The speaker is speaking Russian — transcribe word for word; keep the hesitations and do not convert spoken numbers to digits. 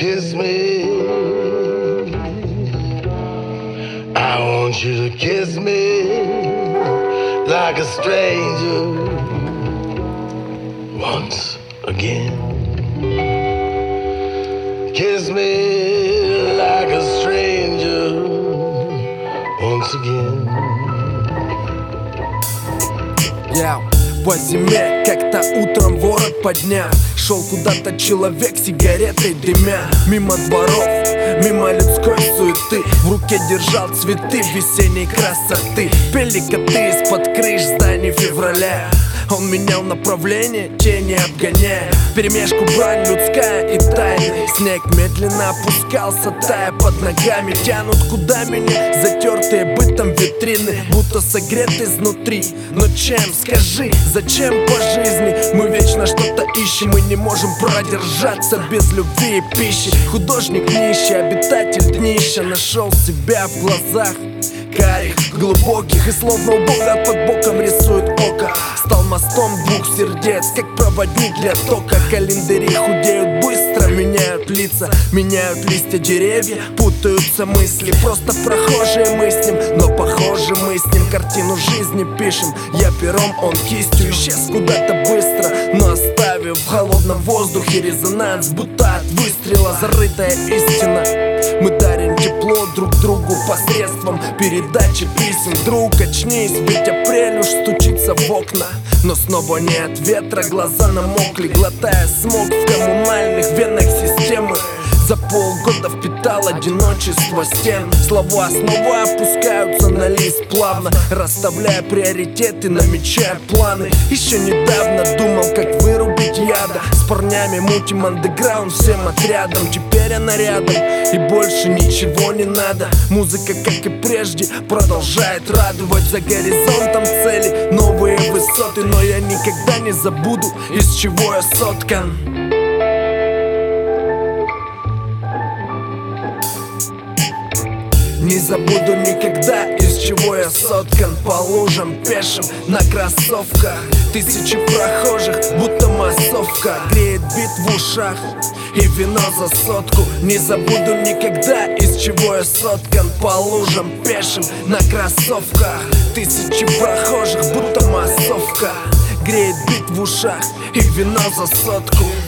kiss me. I want you to kiss me like a stranger once again. Kiss me like a stranger once again. Yeah. По зиме как-то утром ворот поднял, шел куда-то человек сигаретой дымя. Мимо дворов, мимо людской суеты, в руке держал цветы весенней красоты. Пели коты из-под крыш зданий февраля. Он менял направление, тени обгоняя, вперемешку брань людская и тайна. Снег медленно опускался, тая под ногами. Тянут куда меня затертые бытом витрины, будто согреты изнутри. Но чем, скажи, зачем по жизни мы вечно что-то ищем и не можем продержаться без любви и пищи? Художник нищий, обитатель днища, нашел себя в глазах карих, глубоких, и словно у Бога под боком рисует око. Стал мостом двух сердец, как проводник для тока. Календари худеют быстро, меняют лица, меняют листья деревья, путаются мысли. Просто прохожие мы с ним, но похожи мы с ним. Картину жизни пишем, я пером, он кистью. Исчез куда-то быстро, но оставив в холодном воздухе резонанс, будто от выстрела зарытая истина. Мы дарим тепло друг другу посредством передачи писем. Друг, очнись, ведь апрель уж стучится в окна. Но снова не от ветра, глаза намокли, глотая смог в коммунальных венах системы. За полгода впитал одиночество стен. Слова снова опускаются на лист плавно, расставляя приоритеты, намечая планы. Еще недавно думал, как вырубить яда. С парнями мутим андеграунд всем отрядом. Теперь она рядом, и больше ничего не надо. Музыка, как и прежде, продолжает радовать. За горизонтом цели, новые высоты. Но я никогда не забуду, из чего я соткан. Не забуду никогда, из чего я соткан. По лужам пешим на кроссовках, тысячи прохожих, будто массовка. Греет бит в ушах и вино за сотку. Не забуду никогда, из чего я соткан. По лужам пешим на кроссовках, тысячи прохожих, будто массовка. Греет бит в ушах и вино за сотку.